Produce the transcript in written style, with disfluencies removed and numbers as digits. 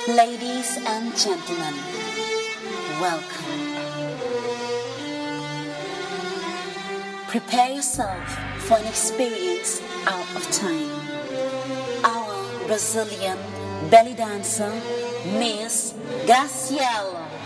Ladies and gentlemen, welcome. Prepare yourself for an experience out of time. Our Brazilian belly dancer, Miss Graciela.